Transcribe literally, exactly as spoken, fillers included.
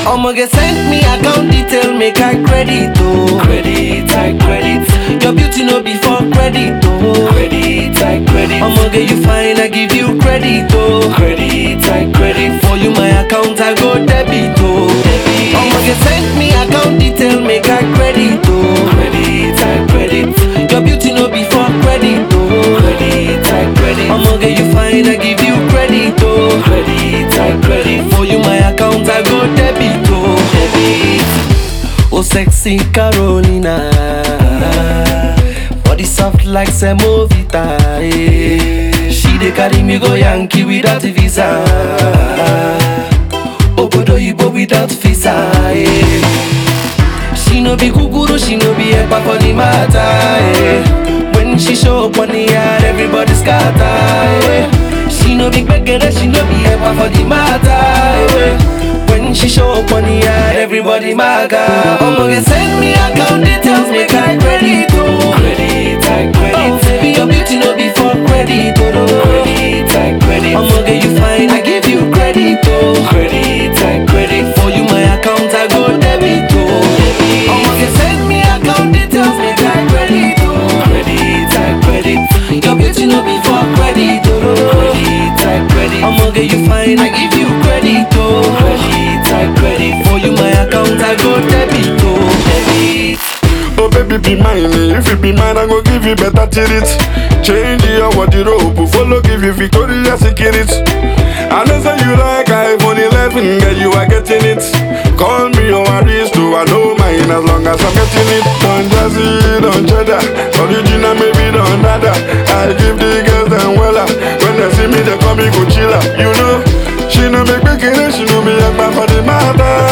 I'ma get sent me account detail, make I credit, oh. Credit, I credit. Your beauty no be for credit, oh. Credit, I credit. I'ma get you fine, I give you credit, oh. Credit, I credit. For you my account, I go debit, oh. Debit. I'ma get sent me account detail, make I credit, oh. Credit, I credit. Your beauty no be for credit, oh. Credit, I credit. I'ma get you fine, I give you credit, oh. Credit, I credit. For you my account, I go debit, oh. Debit. Oh sexy Carolina, body soft like semovita, eh. She dey carry me go Yankee without visa, Obodo Ibo without visa, eh. She no be guguru, she no be epa for the matter, eh. When she show up on the yard, everybody scatter, eh. She no be beggar, she no be epa for the matter, eh. When she show up on the yard, everybody maga. I'ma get send me account details, make I credit, oh. Credit, I credit. Oh, baby, your beauty no be for credit, oh. No. Credit, I credit. I'ma get you fine, I give you credit, oh. Credit, I credit. For you my account, I go debit, oh. Debit. I'ma get send me account details, make I credit, oh. Credit, I credit. Your beauty no be for credit, oh. No. Credit, I credit. I'ma get you fine, I give you credit, oh. Credit. Credit for you, my account, I go debit, oh, debit. Oh baby, be mine, if you be mine, I go give you better treat. Change your wardrobe, follow, give you Victoria's Secret. I know say you like iPhone eleven, girl, you are getting it. Call me your aristo, I know mine as long as I'm getting it. Don't jazzy, don't cheddar, original maybe don't nada. I give the girls them wella, when they see me they call me Coachella. You know, she no make me kidding, she know me a man for the matter.